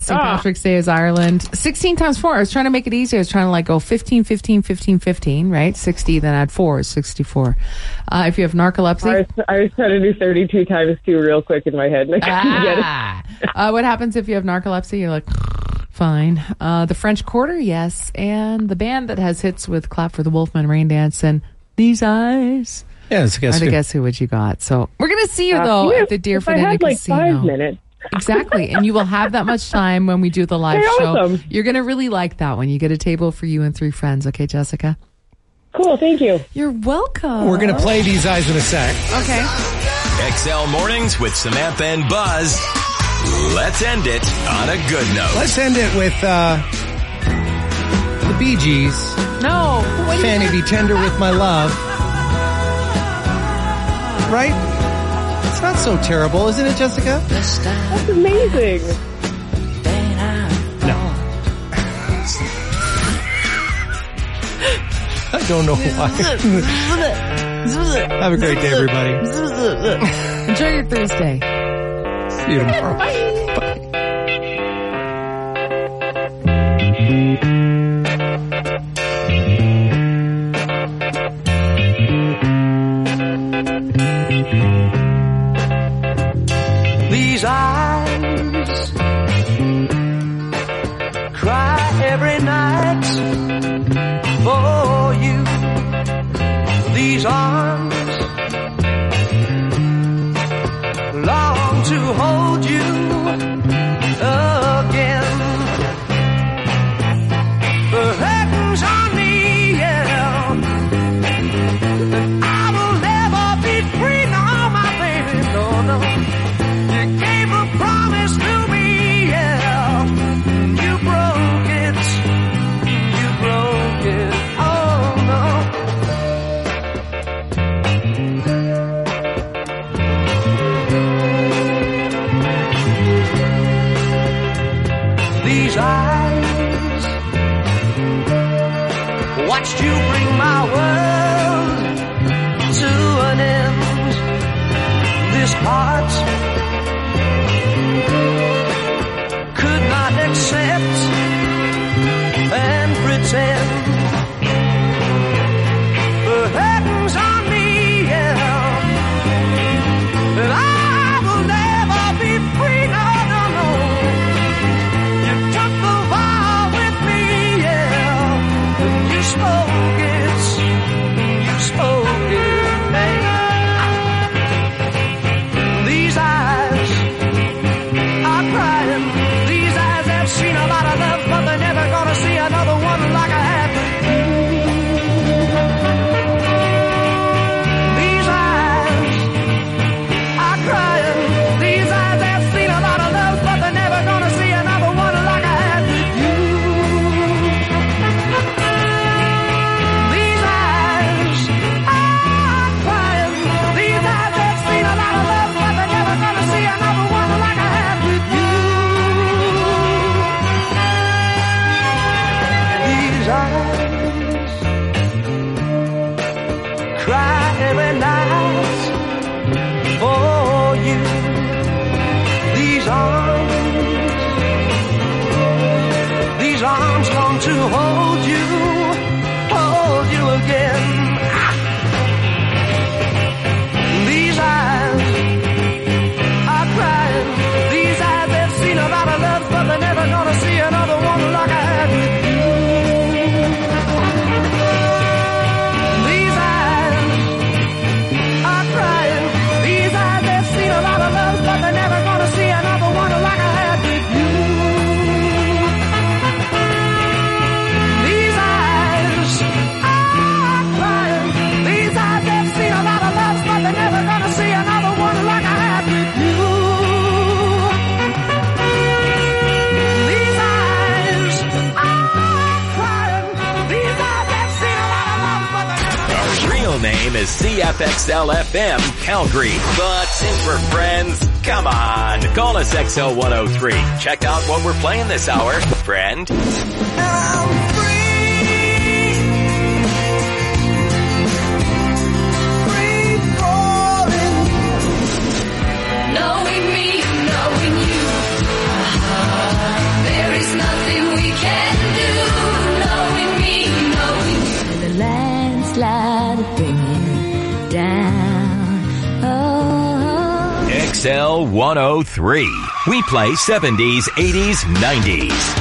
St. Patrick's Day is Ireland. 16 times 4. I was trying to make it easy. I was trying to go 15, 15, 15, 15, right? 60, then add 4 is 64. If you have narcolepsy. I was trying to do 32 times 2 real quick in my head. And I couldn't get it. What happens if you have narcolepsy? You're like, fine. The French Quarter, yes. And the band that has hits with Clap for the Wolfman, Rain Dance, and These Eyes. Yeah, it's a Guess Who. Guess Who what you got. So we're going to see you, though, at the Deerfoot Inn Casino. I had 5 minutes. Exactly. And you will have that much time when we do the live show. Awesome. You're going to really like that one. You get a table for you and 3 friends. Okay, Jessica? Cool. Thank you. You're welcome. We're going to play These Eyes in a sec. Okay. XL Mornings with Samantha and Buzz. Let's end it on a good note. Let's end it with the Bee Gees. No. Fanny Be Tender With My Love. Right? It's not so terrible, isn't it, Jessica? That's amazing. No. I don't know why. Have a great day, everybody. Enjoy your Thursday. See you tomorrow. Bye. These eyes cry every night for you. These arms long to hold you again. The heavens on me, yeah. And I will never be free, no, my baby, no, no. You gave a promise to me, yeah. You broke it. You broke it. Oh, no. These eyes watched you bring my world to an end. This heart could not accept and pretend. The heavens on me, yeah. And I will never be free, no, no, no. You took the vow with me, yeah. And you spoke it. You spoke it, babe. These eyes are crying. These eyes have seen a lot of love, but they're never gonna see another one like I had with you. These eyes are crying. These eyes have seen a lot of love, but they're never gonna see another one like I had with you. These eyes are crying. These eyes have seen a lot of love, but they're never gonna see another one like I had with you. These eyes cry every night for you. These arms long to hold you again. These eyes are crying. These eyes have seen a lot of love, but they're never gonna see another one like I had with you. These eyes are crying. These eyes have seen a lot of love, but they're never gonna see another one like I had with you. These eyes are crying. These eyes have seen a lot of love, but they're never gonna see another one like I had with you. These eyes are crying. These eyes have seen a lot of love, but they're never. Our real name is CFXL-FM Calgary. But since we're friends, come on, call us XL103. Check out what we're playing this hour, friend. Knowing me, knowing you. 103. We play 70s, 80s, 90s.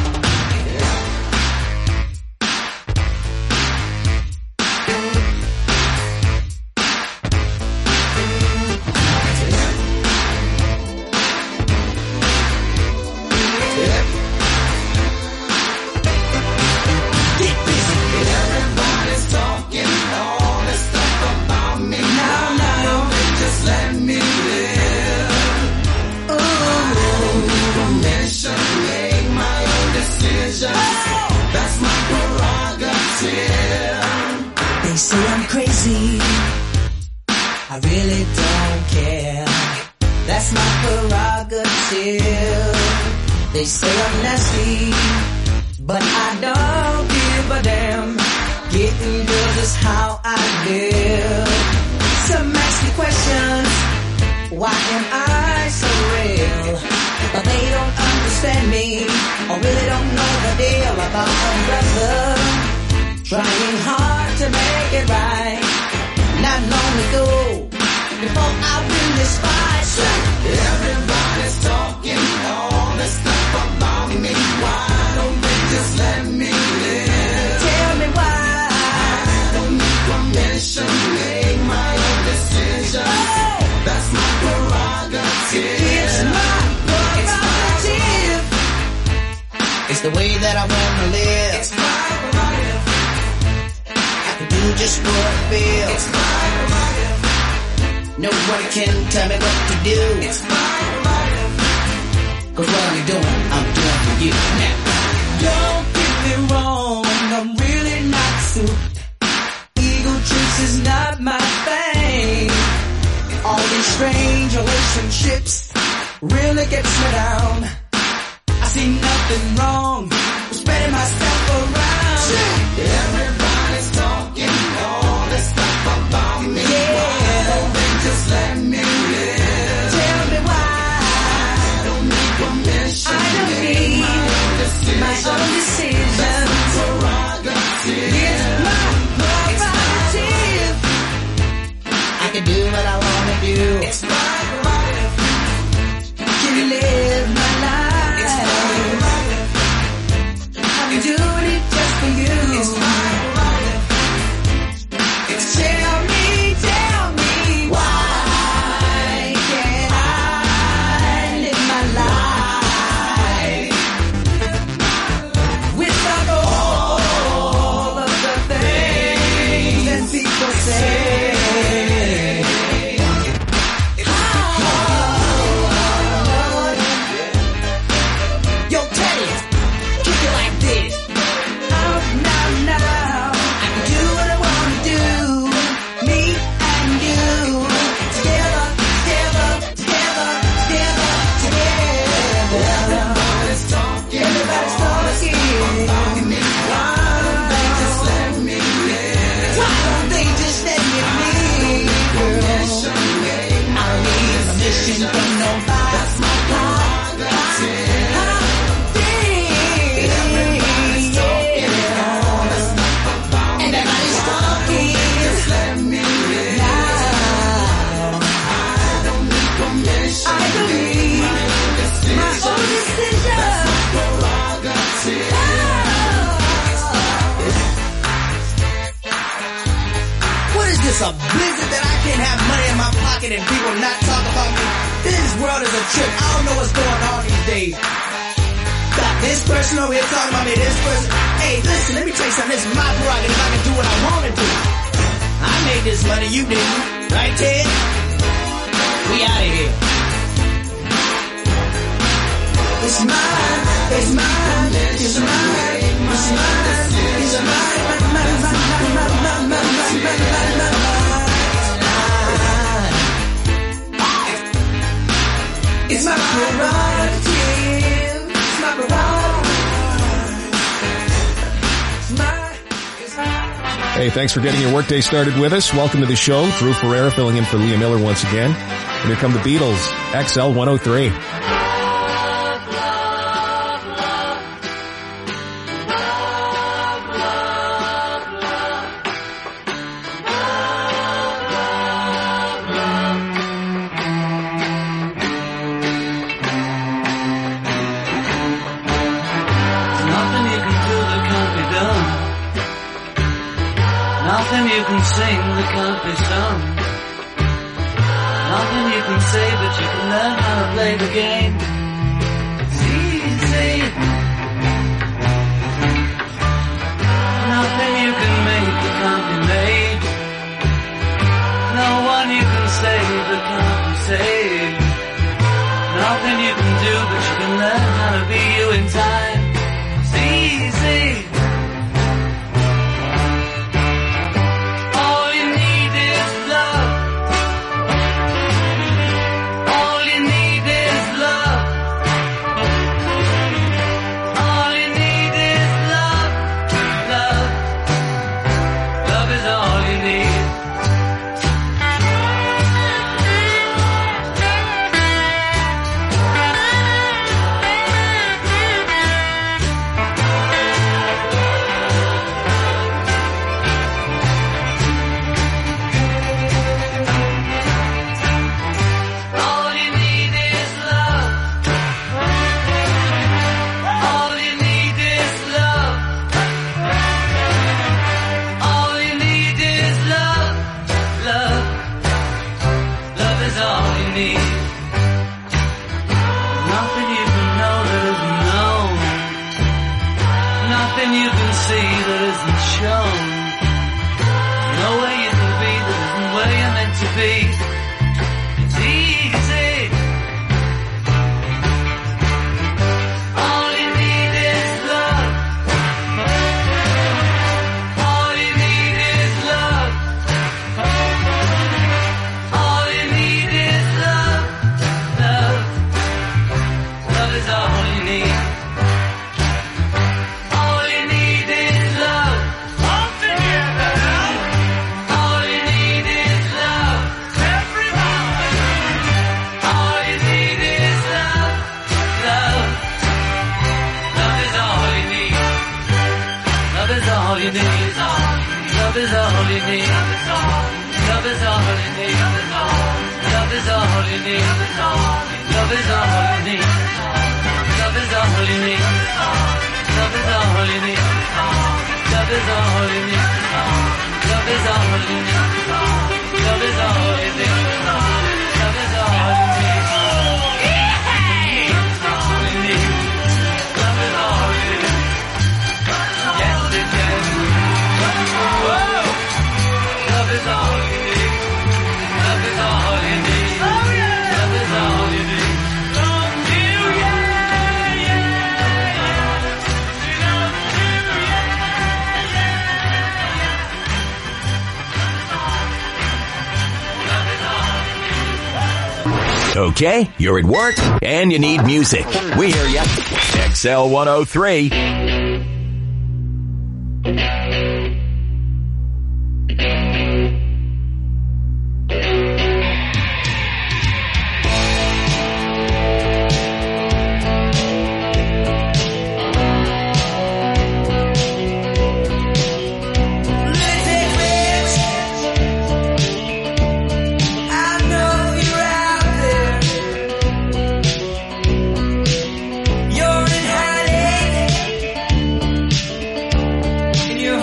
Hey, thanks for getting your workday started with us. Welcome to the show. Drew Ferreira filling in for Leah Miller once again. And here come the Beatles, XL 103. Nothing you can sing that can't be sung. Nothing you can say, but you can learn how to play the game. It's easy. Nothing you can make that can't be made. No one you can save that can't be saved. Nothing you can do, but you can learn how to be you in time. It's easy. All you need is love. All you need is love. All you need is love. Love. Love is all you need. All you need is love. All you need is love. All you need is love. Love. Love is all you need. Nothing you can know that isn't known. Nothing you can see that isn't shown. No way you can be that isn't where you're meant to be. It's easy. All you need is love. All you need is love. All you need is love. Love. Love is all you need. All you need is love. All together. All you need is love. Everybody. All you need is love. Love. Love is all you need. Love is all you need. Love is all you need. Love is all you need. Love is all you need. Love is all you need. Love is all you need. Love is all you need. Love is all you need. Love is all you need. Love is all you need. Love is all you need. All you need. Love is all you need. Yes, it is. Whoa! Love is all you need. Love is all you need. Love is all you need. Love you, yeah, yeah, yeah. Love you, yeah, yeah. Okay, you're at work and you need music. We hear ya. XL 103. You're in hiding.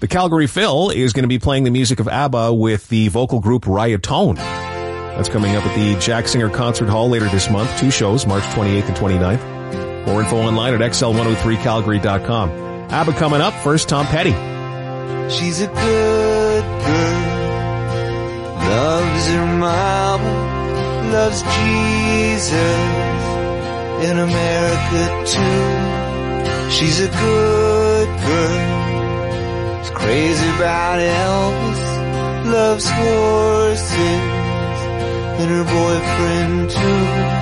The Calgary Phil is going to be playing the music of ABBA with the vocal group Riotone. That's coming up at the Jack Singer Concert Hall later this month. 2 shows, March 28th and 29th. More info online at xl103calgary.com. ABBA coming up. First, Tom Petty. She's a good girl, loves her mama, loves Jesus, in America too. She's a good girl, is crazy about Elvis, loves horses, and her boyfriend too.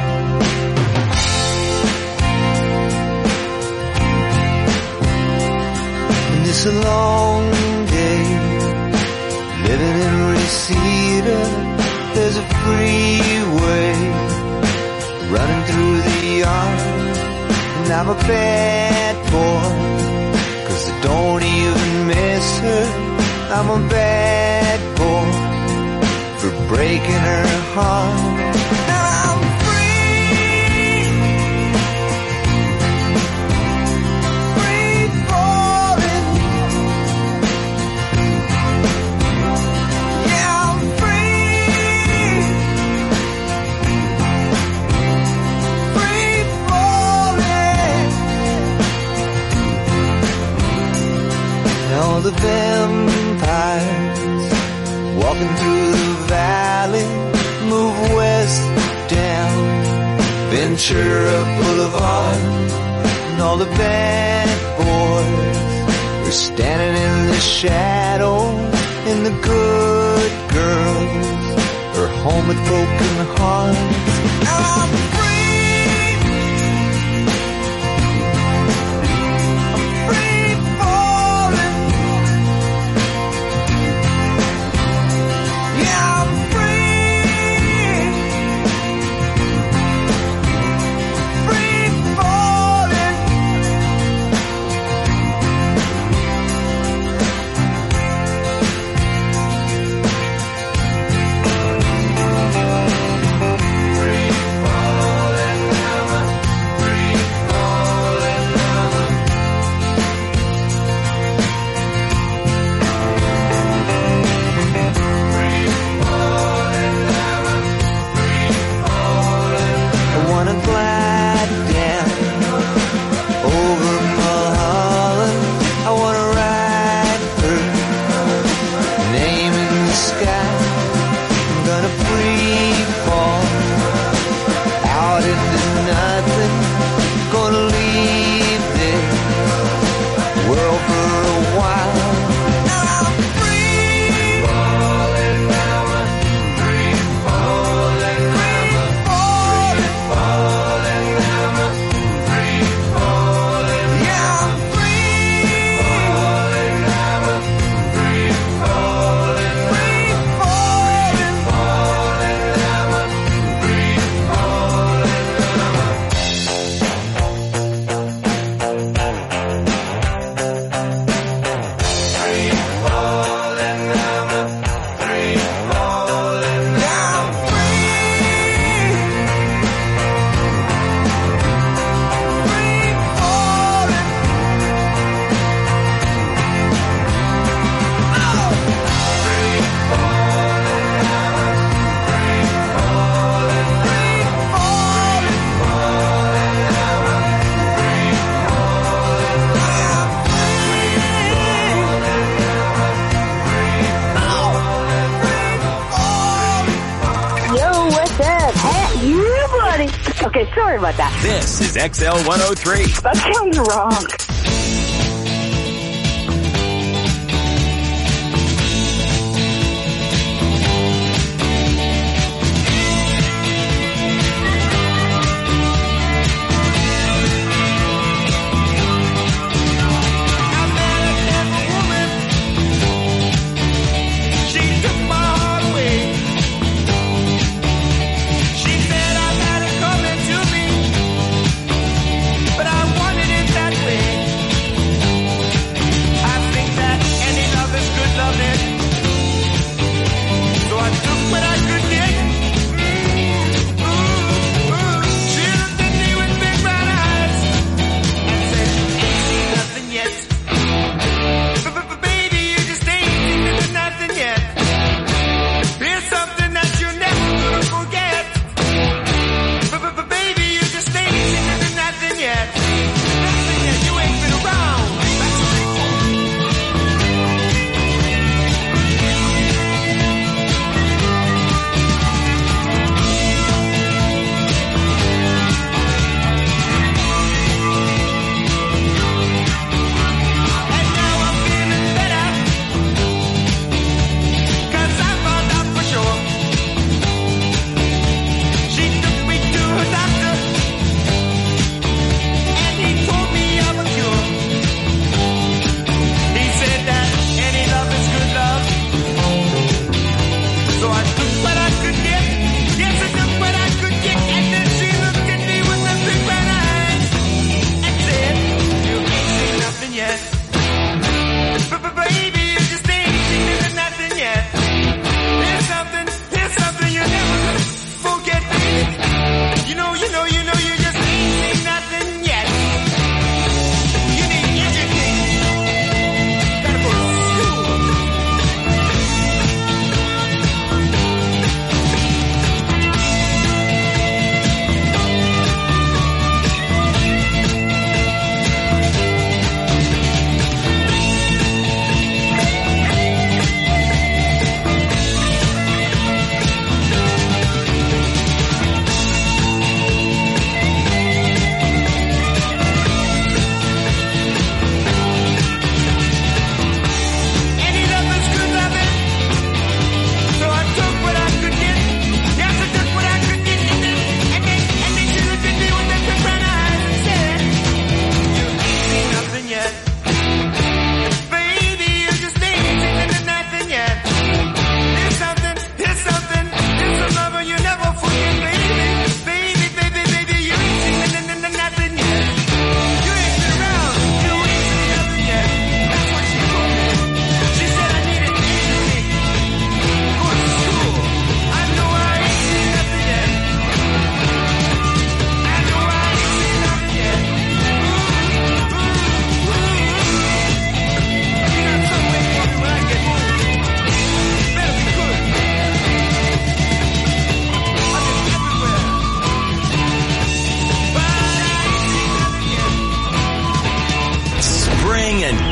It's a long day, living in Reseda. There's a freeway running through the yard, and I'm a bad boy, 'cause I don't even miss her. I'm a bad boy for breaking her heart. Now I'm all the vampires walking through the valley move west down Ventura Boulevard, and all the bad boys are standing in the shadow, and the good girls are home with broken hearts. Now I'm free. Okay, sorry about that. This is XL 103. That sounds wrong. But I wanted it that way.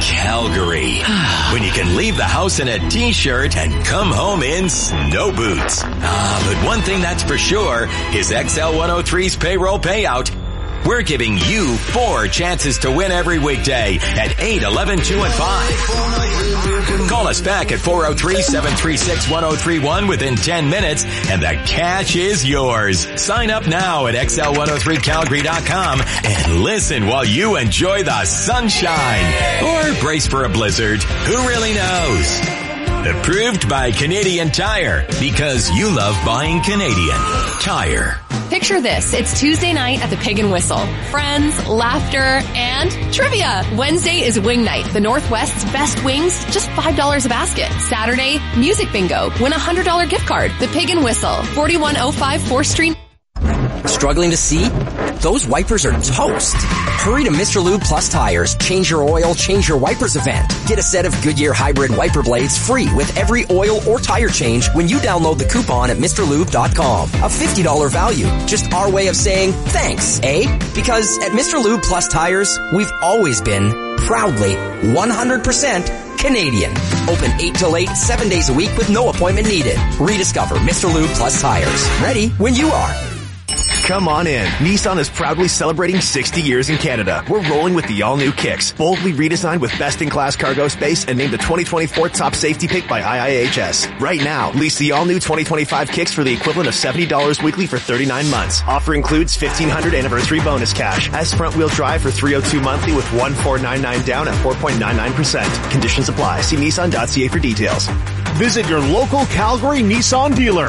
Calgary. When you can leave the house in a t-shirt and come home in snow boots. But one thing that's for sure is XL103's payroll payout. We're giving you 4 chances to win every weekday at 8, 11, 2, and 5. Call us back at 403-736-1031 within 10 minutes, and the cash is yours. Sign up now at XL103Calgary.com and listen while you enjoy the sunshine. Or brace for a blizzard. Who really knows? Approved by Canadian Tire, because you love buying Canadian Tire. Picture this. It's Tuesday night at the Pig and Whistle. Friends, laughter, and trivia. Wednesday is wing night. The Northwest's best wings, just $5 a basket. Saturday, music bingo. Win a $100 gift card. The Pig and Whistle, 4105 4th Street. Struggling to see? Those wipers are toast. Hurry to Mr. Lube Plus Tires. Change your oil, change your wipers event. Get a set of Goodyear hybrid wiper blades free with every oil or tire change when you download the coupon at MrLube.com. A $50 value. Just our way of saying thanks, eh? Because at Mr. Lube Plus Tires, we've always been proudly 100% Canadian. Open 8 till 8, 7 days a week with no appointment needed. Rediscover Mr. Lube Plus Tires. Ready when you are. Come on in. Nissan is proudly celebrating 60 years in Canada. We're rolling with the all-new Kicks, boldly redesigned with best-in-class cargo space and named the 2024 top safety pick by IIHS. Right now, lease the all-new 2025 Kicks for the equivalent of $70 weekly for 39 months. Offer includes $1,500 anniversary bonus cash. As front-wheel drive for $302 monthly with $1,499 down at 4.99%. Conditions apply. See Nissan.ca for details. Visit your local Calgary Nissan dealer.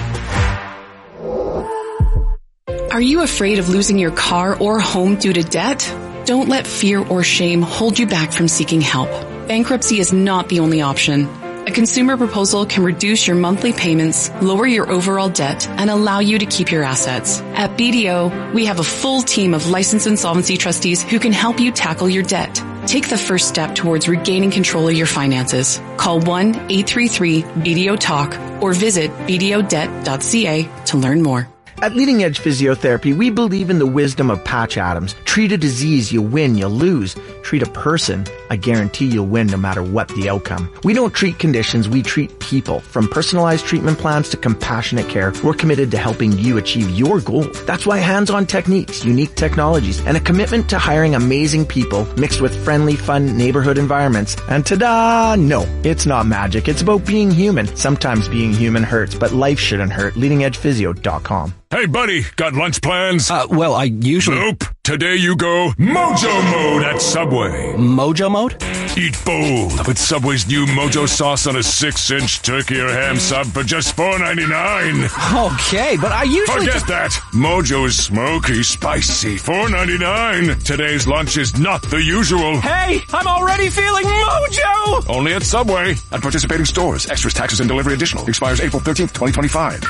Are you afraid of losing your car or home due to debt? Don't let fear or shame hold you back from seeking help. Bankruptcy is not the only option. A consumer proposal can reduce your monthly payments, lower your overall debt, and allow you to keep your assets. At BDO, we have a full team of licensed insolvency trustees who can help you tackle your debt. Take the first step towards regaining control of your finances. Call 1-833-BDO-TALK or visit bdodebt.ca to learn more. At Leading Edge Physiotherapy, we believe in the wisdom of Patch Adams. Treat a disease, you win, you lose. Treat a person, I guarantee you'll win no matter what the outcome. We don't treat conditions, we treat people. From personalized treatment plans to compassionate care, we're committed to helping you achieve your goals. That's why hands-on techniques, unique technologies, and a commitment to hiring amazing people mixed with friendly, fun neighborhood environments. And ta-da! No, it's not magic. It's about being human. Sometimes being human hurts, but life shouldn't hurt. LeadingEdgePhysio.com. Hey, buddy, got lunch plans? Well, I usually... Nope. Today you go Mojo Mode at Subway. Mojo Mode? Eat bold with Subway's new Mojo sauce on a 6-inch turkey or ham sub for just $4.99. Okay, but I usually... Forget that. Mojo's smoky, spicy, $4.99. Today's lunch is not the usual. Hey, I'm already feeling Mojo! Only at Subway. At participating stores. Extras, taxes, and delivery additional. Expires April 13th, 2025.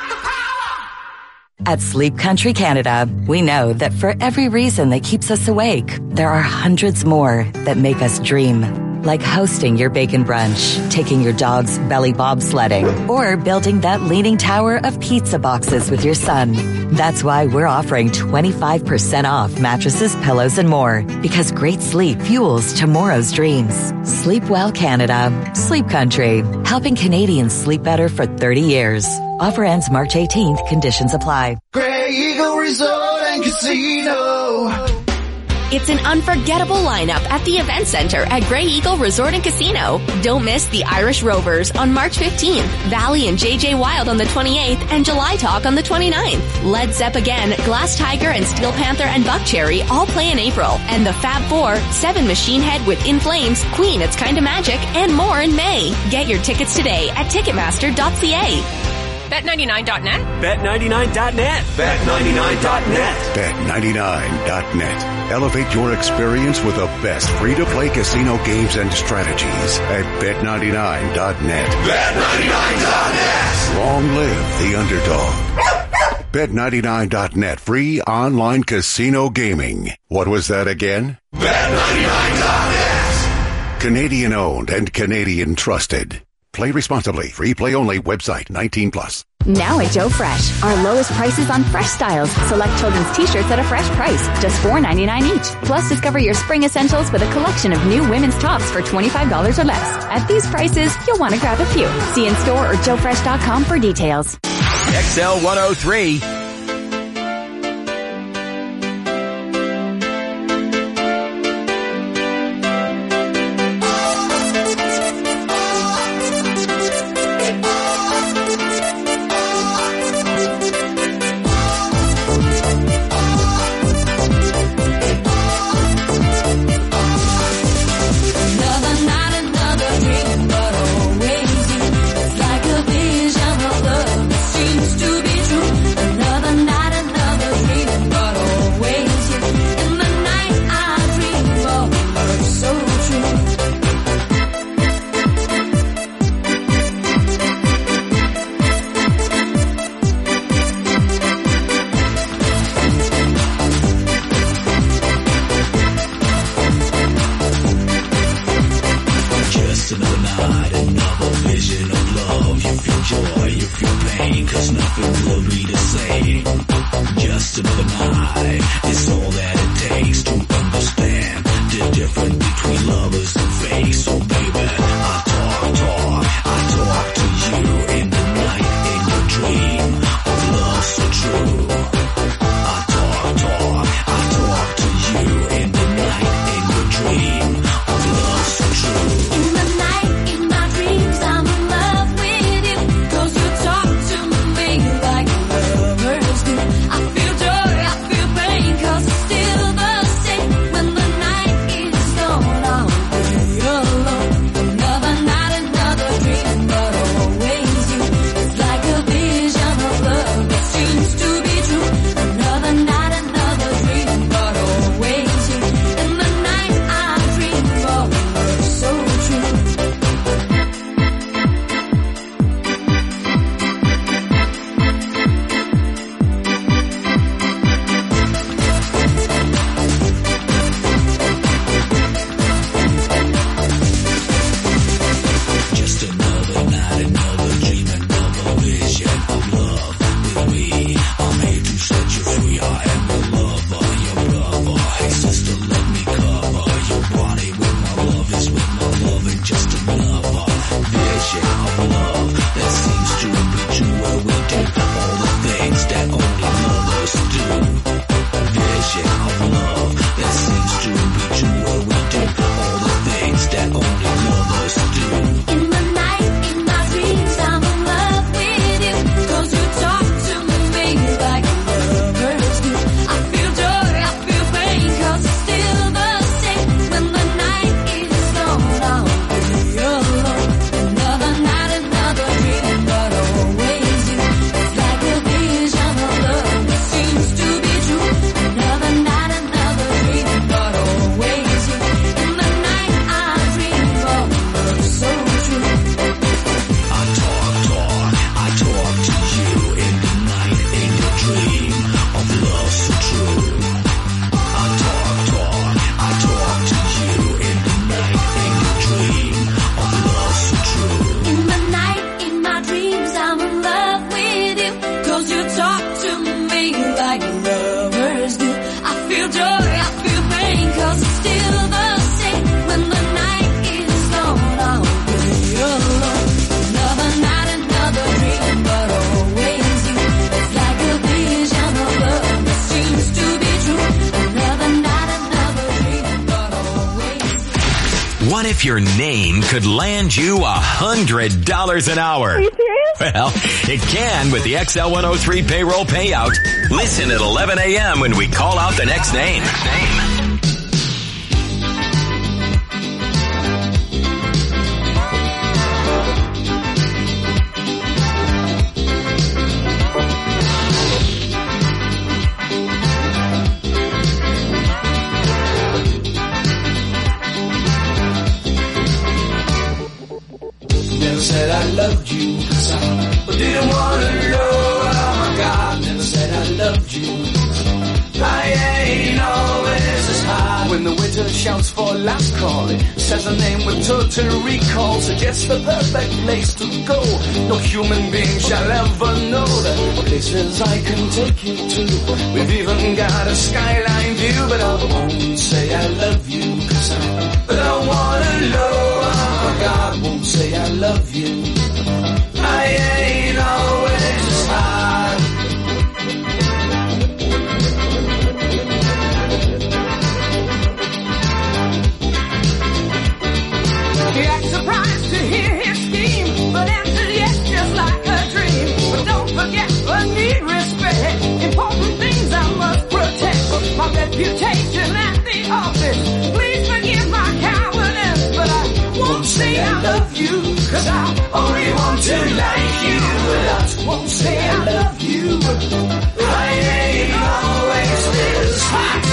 At Sleep Country Canada, we know that for every reason that keeps us awake, there are hundreds more that make us dream. Like hosting your bacon brunch, taking your dog's belly bobsledding, or building that leaning tower of pizza boxes with your son. That's why we're offering 25% off mattresses, pillows, and more. Because great sleep fuels tomorrow's dreams. Sleep Well Canada. Sleep Country. Helping Canadians sleep better for 30 years. Offer ends March 18th. Conditions apply. Grey Eagle Resort and Casino. It's an unforgettable lineup at the Event Center at Grey Eagle Resort and Casino. Don't miss the Irish Rovers on March 15th, Valley and JJ Wild on the 28th, and July Talk on the 29th. Led Zepp again, Glass Tiger and Steel Panther and Buckcherry all play in April, and the Fab Four, Seven Machine Head with In Flames, Queen It's Kinda Magic, and more in May. Get your tickets today at Ticketmaster.ca. Bet99.net? Bet99.net. Bet99.net. Bet99.net. Elevate your experience with the best free-to-play casino games and strategies at Bet99.net. Bet99.net. Long live the underdog. Bet99.net. Free online casino gaming. What was that again? Bet99.net. Canadian owned and Canadian trusted. Play responsibly. Free play only. Website 18+. Now at Joe Fresh, our lowest prices on fresh styles. Select children's t-shirts at a fresh price, just $4.99 each. Plus, discover your spring essentials with a collection of new women's tops for $25 or less. At these prices, you'll want to grab a few. See in store or joefresh.com for details. XL 103. What if your name could land you $100 an hour? Are you serious? Well, it can with the XL 103 payroll payout. Listen at 11 a.m. when we call out the next name. Said I loved you, but didn't want to know. Oh my God, never said I loved you. I ain't always the shouts for last call. It says a name with total recall, suggests the perfect place to go. No human being shall ever know the places I can take you to. We've even got a skyline view, but I won't say I love you, 'cause I don't wanna know. Oh God, won't say I love you. I ain't always hard. He acts surprised to hear his scheme, but answers yes just like a dream. But don't forget, I need respect. Important things I must protect. My reputation at the office. Please forgive my cowardice, but I won't say I love you, 'cause I only want to like you a lot. Won't say I love you. I ain't always this hot.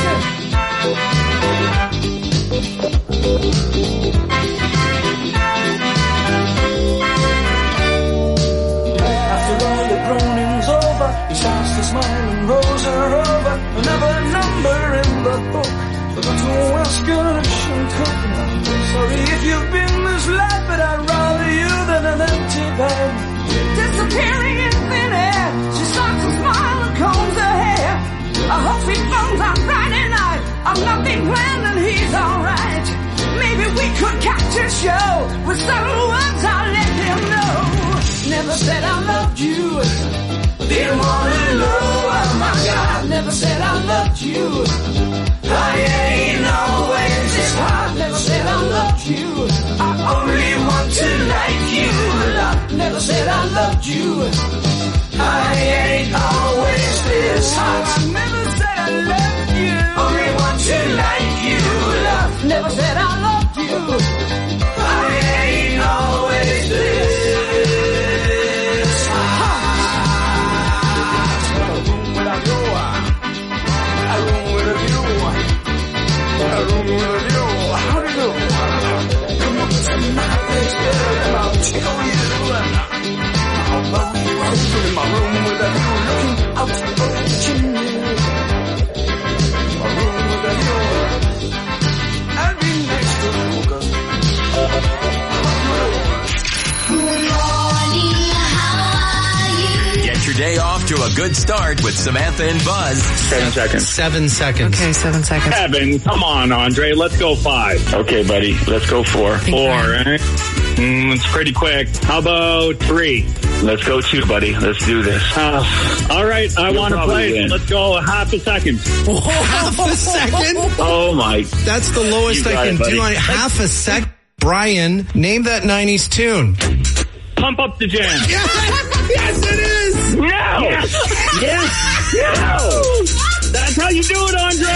After all the groaning's over, he starts to smile and rolls her over. Another number in the book. Forgot to ask her if she'll come. Sorry if you've been misled, but I'd rather you than an empty bed. Disappearing in thin air, she starts to smile and combs her hair. I hope he phones on Friday night. I've nothing planned and he's alright. Maybe we could catch a show with several words I'll let him know. Never said I loved you, didn't wanna know. Oh my God, never said I loved you. I ain't always this hard. Never said I loved you. I only want to like you a lot. Never said I loved you. I ain't always this hot. I never said I loved you. Only want to like you a lot. Never said I loved you. I ain't always this hot. A room without you. A room with a view. A room with a view. How do you do? Come on to my place, girl. I'll tickle you. I'll blow you out in my room with a view, looking out over the chimney. A room with a view. I'll be next to you, girl. Get your day off to a good start with Samantha and Buzz. 7 seconds. 7 seconds. Okay, 7 seconds. 7. Come on, Andre. Let's go 5. Okay, buddy. Let's go 4. 4, right? It's pretty quick. How about 3? Let's go 2, buddy. Let's do this. All right. I want to play. win. Let's go half a second. Half a second? Oh, my. That's the lowest You I got can it, buddy. do. Half a second. Brian, name that 90s tune. Pump up the jam. Yes, it is. No. Yes. No. That's how you do it,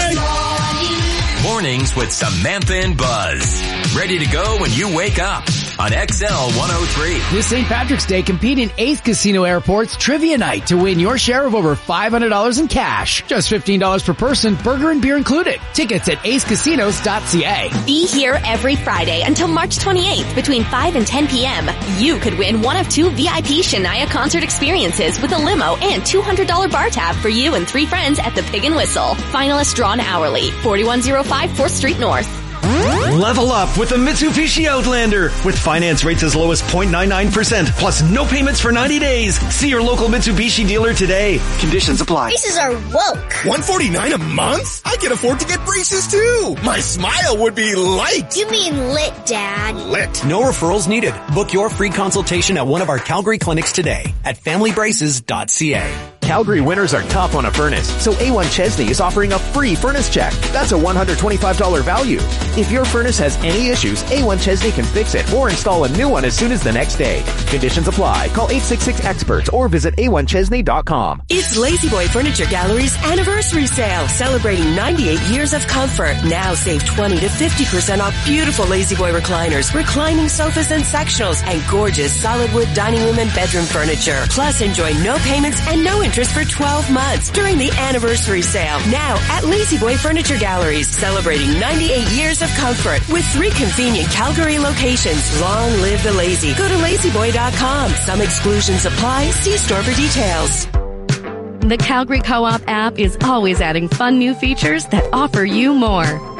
Andre. Mornings with Samantha and Buzz. Ready to go when you wake up on XL 103. This St. Patrick's Day, compete in Ace Casino Airport's Trivia Night to win your share of over $500 in cash. Just $15 per person, burger and beer included. Tickets at acecasinos.ca. Be here every Friday until March 28th between 5 and 10 p.m. You could win one of 2 VIP Shania concert experiences with a limo and $200 bar tab for you and 3 friends at the Pig and Whistle. Finalists drawn hourly. 4105 4th Street North. Level up with the Mitsubishi Outlander with finance rates as low as 0.99% plus no payments for 90 days. See your local Mitsubishi dealer today. Conditions apply. Braces are woke. $149 a month? I can afford to get braces too. My smile would be light. You mean lit, Dad. Lit. No referrals needed. Book your free consultation at one of our Calgary clinics today at familybraces.ca. Calgary winters are tough on a furnace, so A1 Chesney is offering a free furnace check. That's a $125 value. If your furnace has any issues, A1 Chesney can fix it or install a new one as soon as the next day. Conditions apply. Call 866-EXPERTS or visit a1chesney.com. It's Lazy Boy Furniture Gallery's anniversary sale, celebrating 98 years of comfort. Now save 20 to 50% off beautiful Lazy Boy recliners, reclining sofas and sectionals, and gorgeous solid wood dining room and bedroom furniture. Plus, enjoy no payments and no interest for 12 months during the anniversary sale. Now at Lazy Boy Furniture Galleries, celebrating 98 years of comfort with 3 convenient Calgary locations. Long live the lazy. Go to lazyboy.com. Some exclusions apply. See store for details. The Calgary Co-op app is always adding fun new features that offer you more.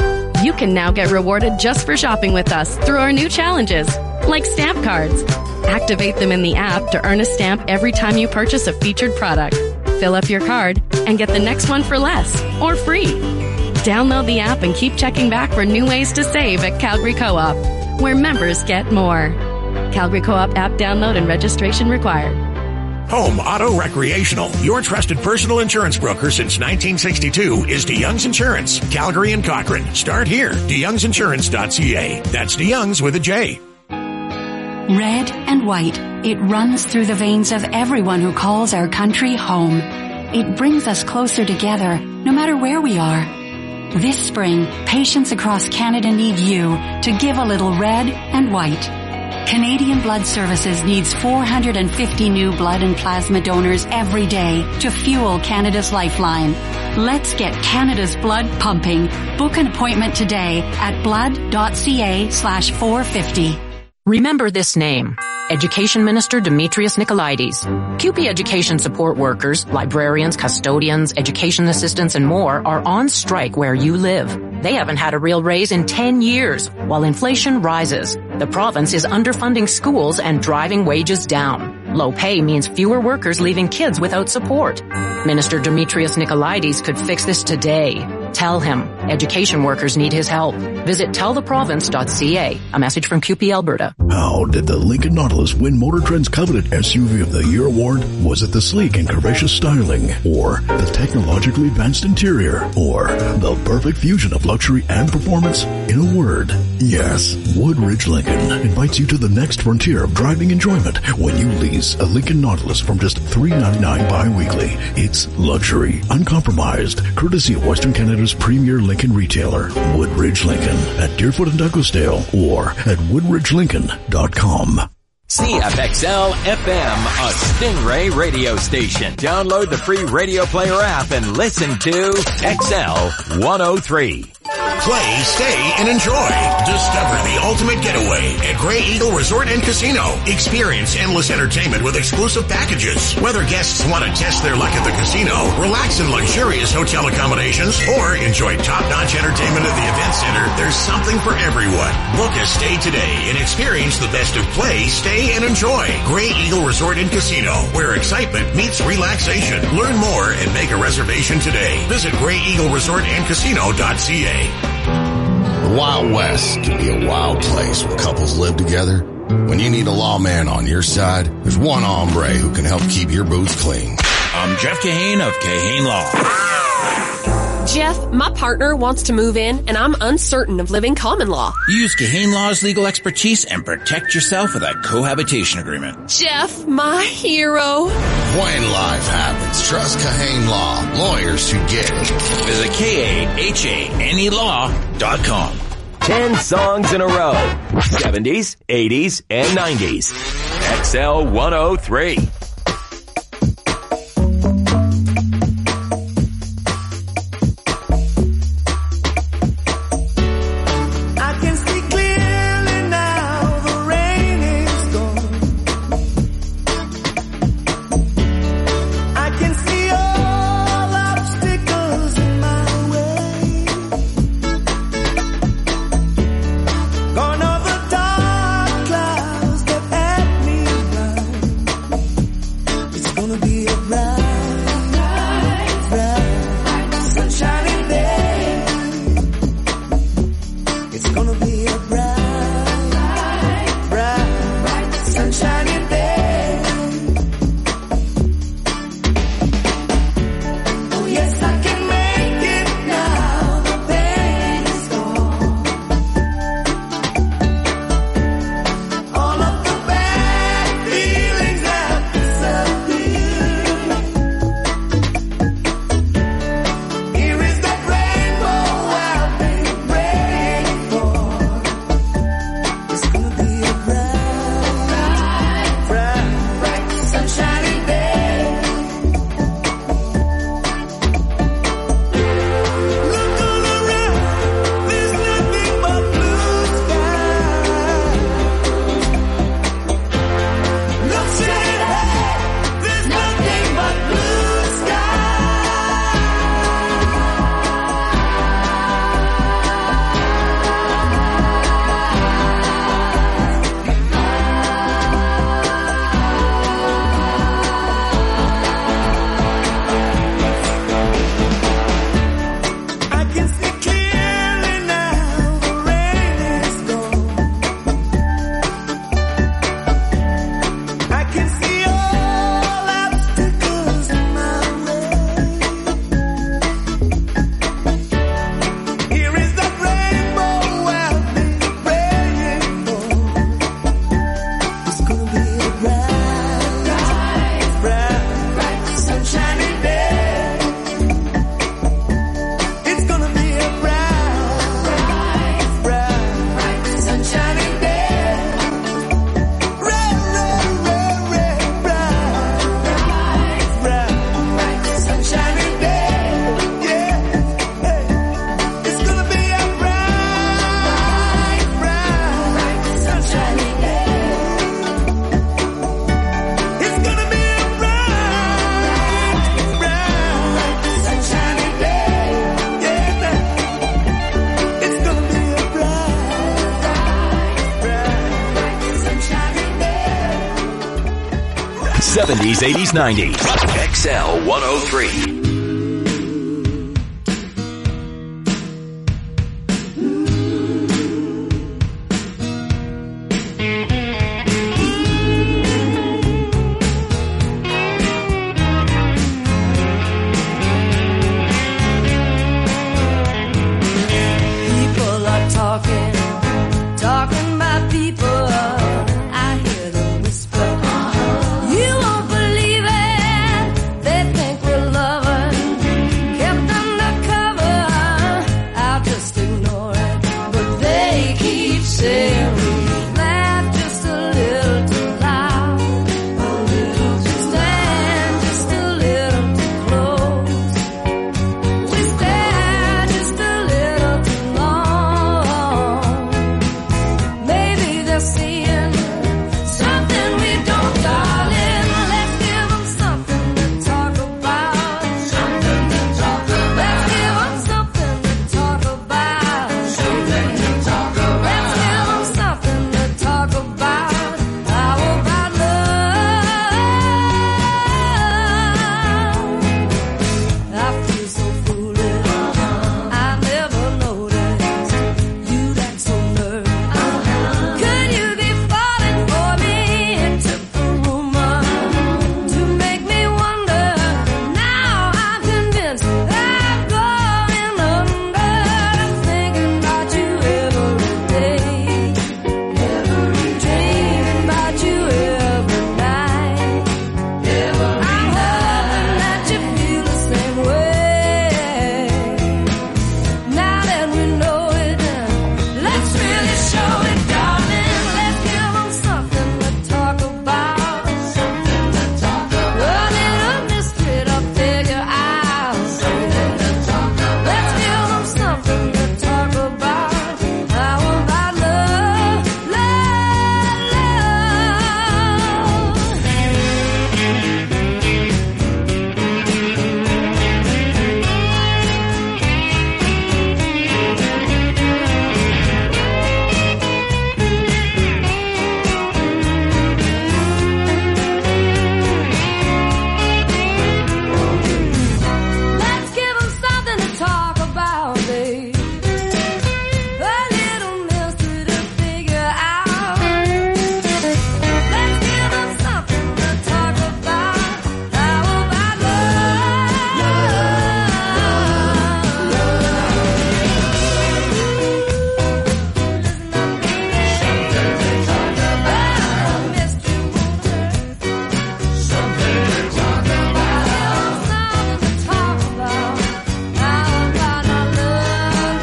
You can now get rewarded just for shopping with us through our new challenges, like stamp cards. Activate them in the app to earn a stamp every time you purchase a featured product. Fill up your card and get the next one for less or free. Download the app and keep checking back for new ways to save at Calgary Co-op, where members get more. Calgary Co-op app download and registration required. Home Auto Recreational, your trusted personal insurance broker since 1962, is DeYoung's Insurance, Calgary and Cochrane. Start here, DeYoungsInsurance.ca. That's DeYoung's with a J. Red and white, it runs through the veins of everyone who calls our country home. It brings us closer together, no matter where we are. This spring, patients across Canada need you to give a little red and white. Canadian Blood Services needs 450 new blood and plasma donors every day to fuel Canada's lifeline. Let's get Canada's blood pumping. Book an appointment today at blood.ca/450. Remember this name. Education Minister Demetrius Nicolaides. CUPE education support workers, librarians, custodians, education assistants, and more are on strike where you live. They haven't had a real raise in 10 years, while inflation rises. The province is underfunding schools and driving wages down. Low pay means fewer workers leaving kids without support. Minister Demetrius Nicolaides could fix this today. Tell him education workers need his help. Visit telltheprovince.ca. A message from CUPE Alberta. How did the Lincoln Nautilus win Motor Trend's coveted SUV of the Year award? Was it the sleek and curvaceous styling, or the technologically advanced interior, or the perfect fusion of luxury and performance? In a word, yes. Woodridge Lincoln invites you to the next frontier of driving enjoyment when you lease a Lincoln Nautilus from just $399 bi-weekly. It's luxury, uncompromised, courtesy of Western Canada's premier Lincoln retailer, Woodridge Lincoln, at Deerfoot and Douglasdale, or at woodridgelincoln.com. CFXL FM, a Stingray radio station. Download the free Radio Player app and listen to XL 103. Play, stay, and enjoy. Discover the ultimate getaway at Grey Eagle Resort and Casino. Experience endless entertainment with exclusive packages. Whether guests want to test their luck at the casino, relax in luxurious hotel accommodations, or enjoy top-notch entertainment at the event center, there's something for everyone. Book a stay today and experience the best of play, stay, and enjoy. Grey Eagle Resort and Casino, where excitement meets relaxation. Learn more and make a reservation today. Visit GreyEagleResortAndCasino.ca. The Wild West can be a wild place when couples live together. When you need a lawman on your side, there's one hombre who can help keep your boots clean. I'm Jeff Kahane of Kahane Law. Jeff, my partner wants to move in, and I'm uncertain of living common law. Use Kahane Law's legal expertise and protect yourself with a cohabitation agreement. Jeff, my hero. When life happens, trust Kahane Law. Lawyers who get it. Visit KAHANElaw.com. 10 songs in a row. 70s, 80s, and 90s. XL 103. 70s, 80s, 90s. XL 103. Talking about people, I hear them whisper. You won't believe it. They think we're lovers, kept undercover. I'll just ignore it, but they keep saying we laugh just a little too loud, a little too stand just a little too close. We stare just a little too long. Maybe they're seeing something we don't, darling. Let's give them something to talk about. Something to talk about. Let's give them something to talk about. Something to talk about. Let's give them something to talk about. How about love? I feel so foolish. I never noticed you'd act so nervous. Could you be falling for me? It took a rumor to make me wonder. Now I'm convinced I'm going under. Thinking about you every day, dreaming about you every night. I'm hoping that you feel the same way. Now that we know it, let's really show it, darling. Let's give them something to talk about. Something to talk about. A little mystery to figure out. Something to talk about. Let's give them something to talk about. How about love, love, let's give them something to talk about, babe. A little mystery to figure out. Let's give them something to talk about. How about love? Something to talk about. Mystery won't hurt. Something to talk about. Something to talk about. How about our love,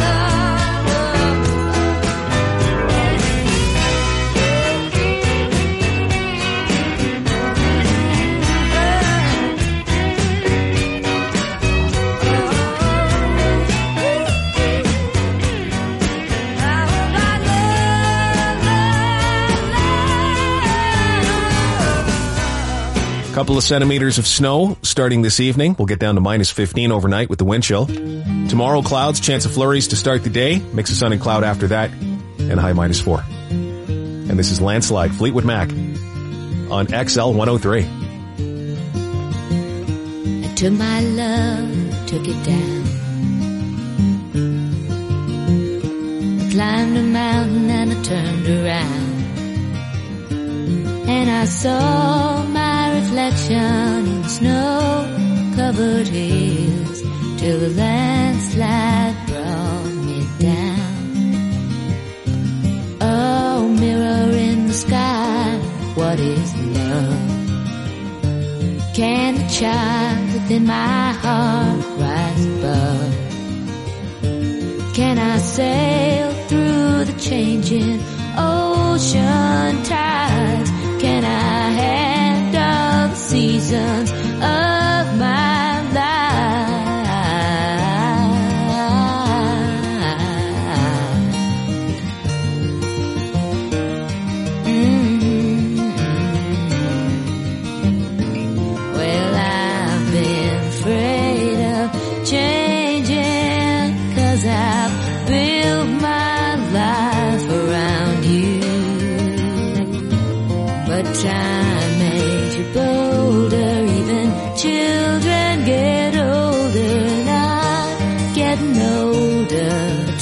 Couple of centimeters of snow starting this evening. We'll get down to minus 15 overnight with the wind chill. Tomorrow, clouds, chance of flurries to start the day. Mix of sun and cloud after that, and high minus 4. And this is Landslide, Fleetwood Mac on XL 103. I took my love, took it down. I climbed a mountain and I turned around. And I saw my reflection in snow-covered hills till the landslide brought me down. Oh, mirror in the sky, what is love? Can the child within my heart rise above? Can I sail through the changing ocean tides? Can I handle the seasons of my life? Well, I've been afraid of changing, 'cause I've built my life around you. But time makes you bold.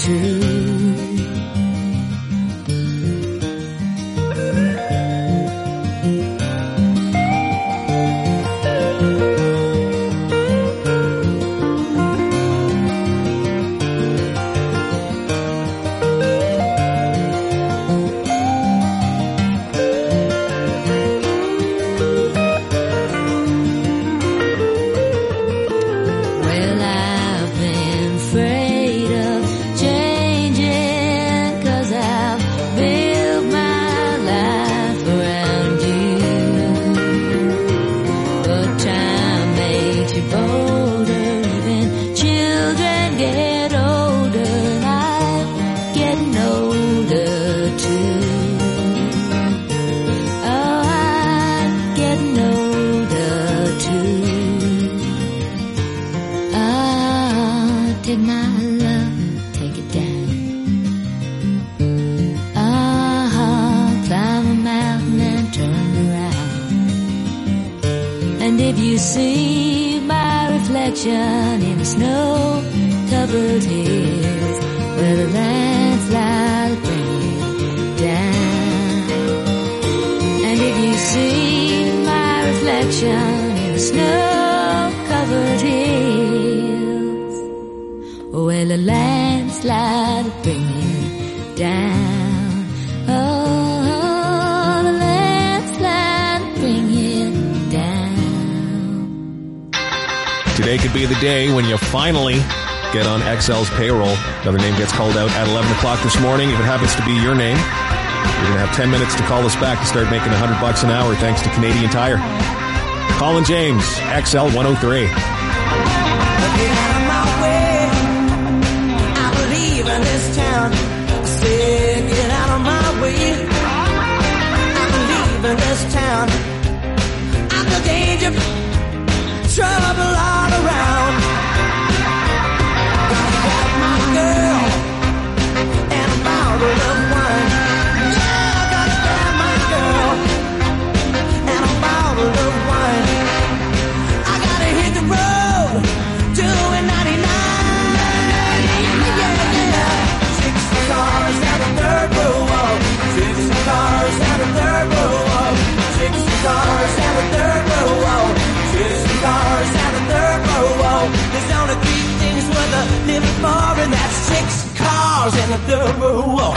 Well, I've been afraid of changing 'cause I've built my life around you. But time makes you bolder, even children get older, and I'm getting older too. Oh, I'm getting older too. Take my love, take it down. Climb a mountain and turn around. And if you see my reflection in snow-covered hills, where the landslide bring it down. And if you see my reflection in the snow-covered hills, well, a landslide will bring it down. Oh, the landslide will bring it down. Today could be the day when you finally get on XL's payroll. Another name gets called out at 11 o'clock this morning. If it happens to be your name, you're going to have 10 minutes to call us back to start making $100 an hour thanks to Canadian Tire. Colin James, XL 103. Get out of my way. I believe in this town. I said, get out of my way. I believe in this town. I'm the danger, trouble all around. Gotta have my girl and a bottle of wine. Yeah, I gotta have my girl and a bottle of wine. I gotta hit the road, doing 99. Yeah. 60 cars down the third row. 60 cars down the third row. 60 cars down the third row. 60 cars down the third row. There's only three things worth living for, and that's 6 cars in the third row.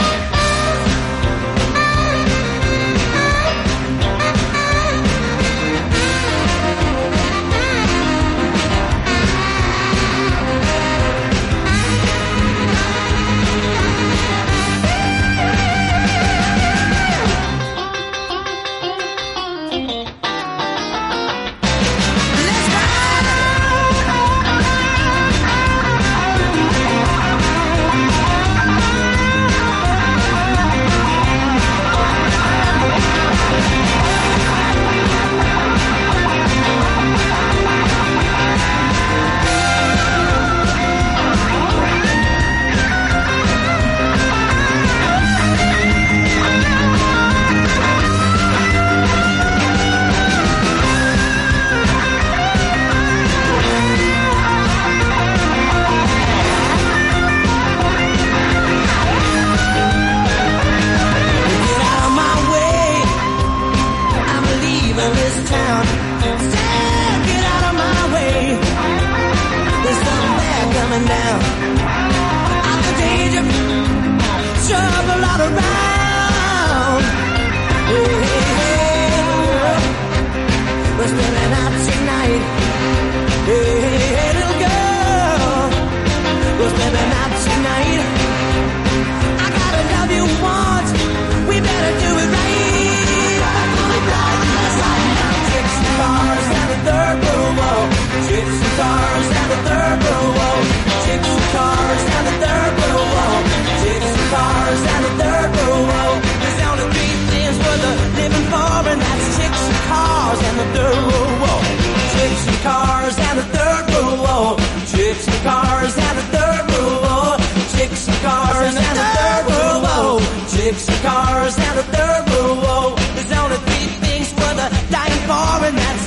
Cars down the third row. There's only three things worth dying for, and that's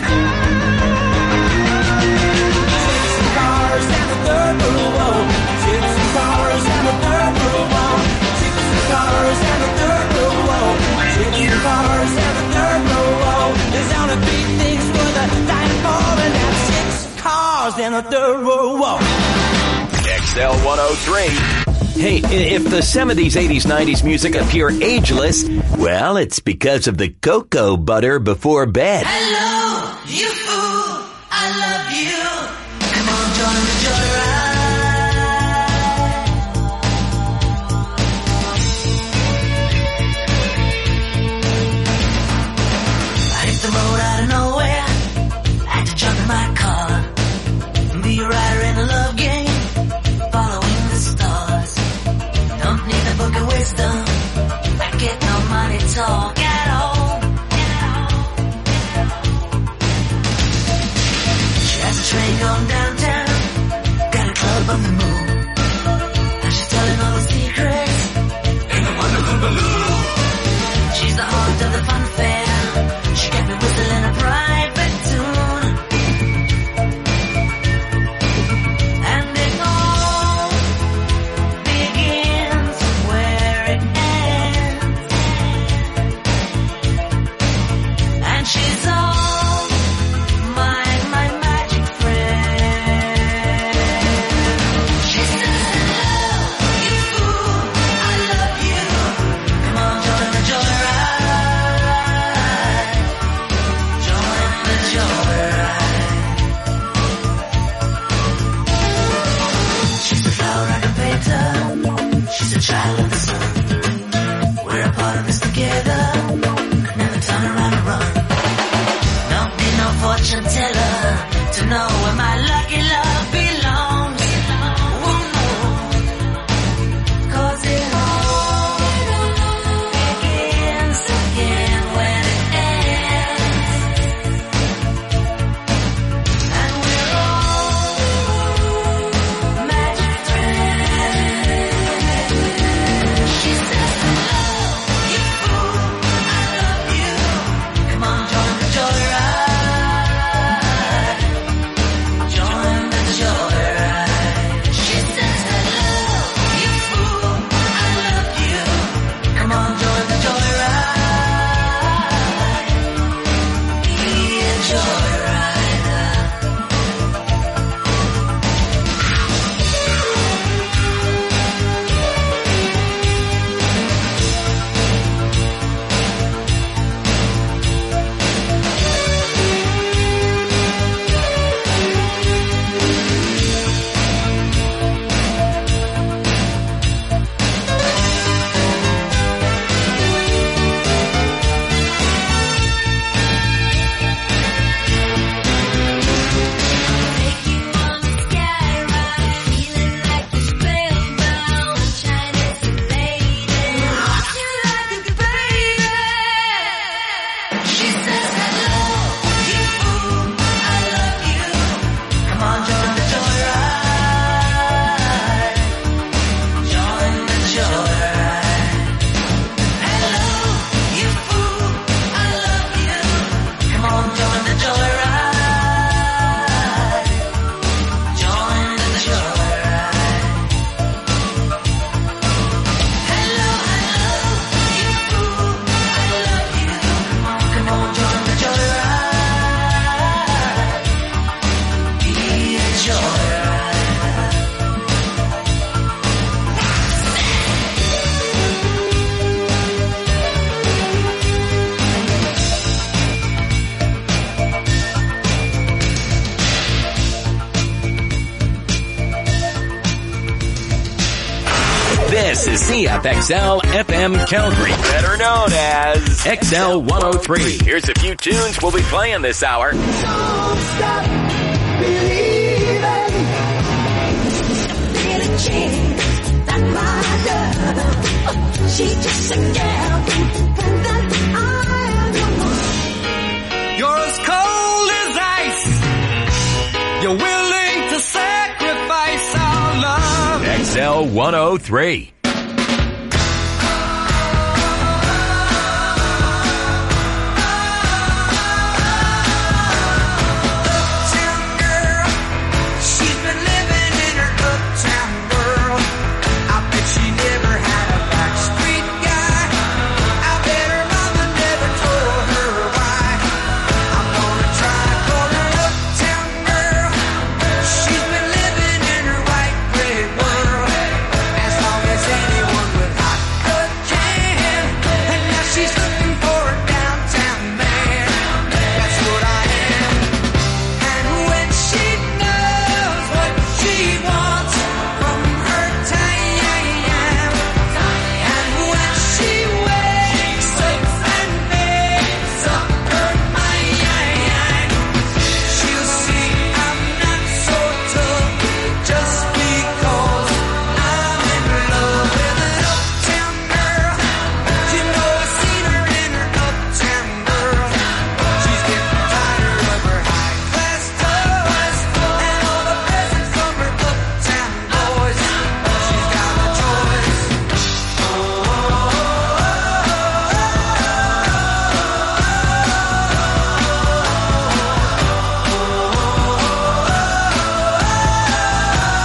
6 cars down the third row. 6 cars down the third row. cars and a dirt road walk. XL 103. Hey, if the 70s, 80s, 90s music appear ageless, well, it's because of the cocoa butter before bed. Hello, you fool, I love you. Come on, join the joyride. I hit the road out of nowhere. Had to jump in my car. Be a rider in a love game. Following the stars. Don't need the book of wisdom. I get no money talk at all. She has a train going downtown. Got a club on the moon. And she's telling all the secrets in a wonderful balloon. She's the heart of the fun fair. She got me whistling a private tune. And it all begins where it ends. And she's all my magic friend. She says, hello, you fool, I love you. Come on, join the joyride. Join the joyride. She's a flower I can paint her. She's a child of the sun. We're a part of this together. Could never turn around and run. Don't need no fortune teller to know where my lucky love belongs. Oh no, 'cause it all begins again when it ends. And we're all magic friends. She says, hello, you fool, I love you. Come on, join the joyride. Join the joyride. She says, hello, you fool, I love you. Come on, join the joyride. Be a joyrider. She says, hello, you fool, I love you. Come on, join the joyride. Join the joyride. Hello, you fool, I love you. Come on, join the joyride. Join the joyride. Hello, you fool, I love you. Come on, join the joyride. Be a joyride. This is CFXL FM Calgary, better known as XL 103. Here's a few tunes we'll be playing this hour. Don't stop believing in a chance that my love, she's just a girl that I am the one. You're as cold as ice. You're willing to sacrifice our love. XL 103.